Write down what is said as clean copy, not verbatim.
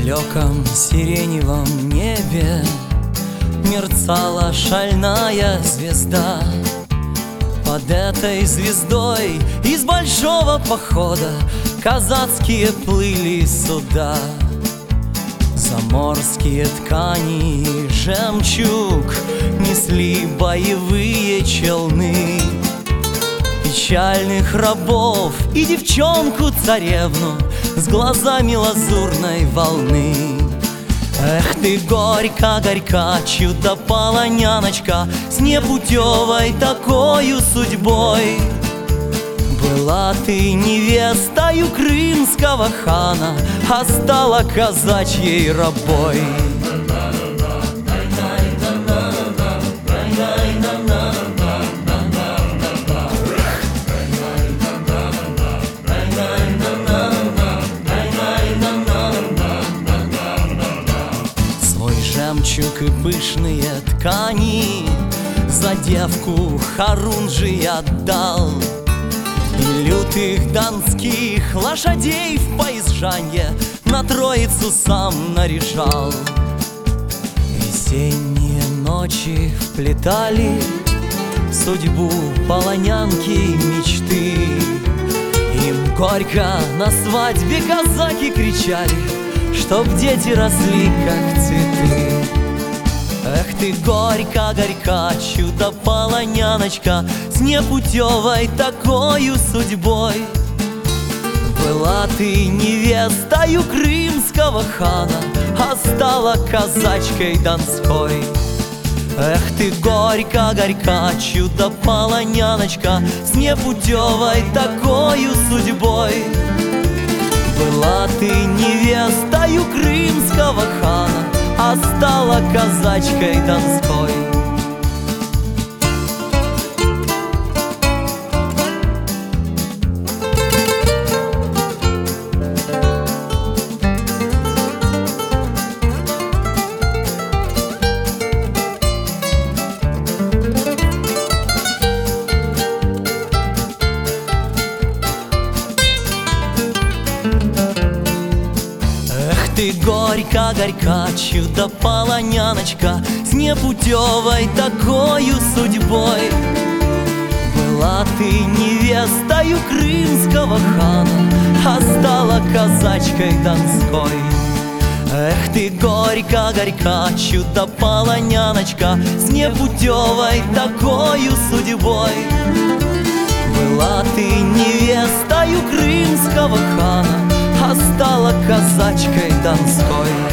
далеком сиреневом небе мерцала шальная звезда. Под этой звездой из большого похода казацкие плыли суда. Заморские ткани и жемчуг несли боевые челны. Печальных рабов и девчонку-царевну с глазами лазурной волны. Эх ты, горька-горька, чудо-полоняночка, с непутевой такою судьбой. Была ты невестою крымского хана, а стала казачьей рабой. Жемчуг и пышные ткани за девку Хорунжий отдал, и лютых донских лошадей в поезжанье на Троицу сам наряжал. Весенние ночи вплетали в судьбу полонянки мечты. Им горько на свадьбе казаки кричали, чтоб дети росли, как цветы. Эх ты, горька-горька, чудо-полоняночка, с непутевой такою судьбой. Была ты невестою крымского хана, а стала казачкой донской. Эх ты, горька-горька, чудо-полоняночка, с непутевой такою судьбой. Была ты невестою крымского хана, а стала казачкой донской. Ты, горька-горька, чудо-полоняночка, с непутевой такою судьбой. Была ты невестою крымского хана, а стала казачкой донской. Эх ты, горька-горька, чудо-полоняночка, с непутевой такою судьбой. Была ты невестою крымского хана, а стала казачкой донской.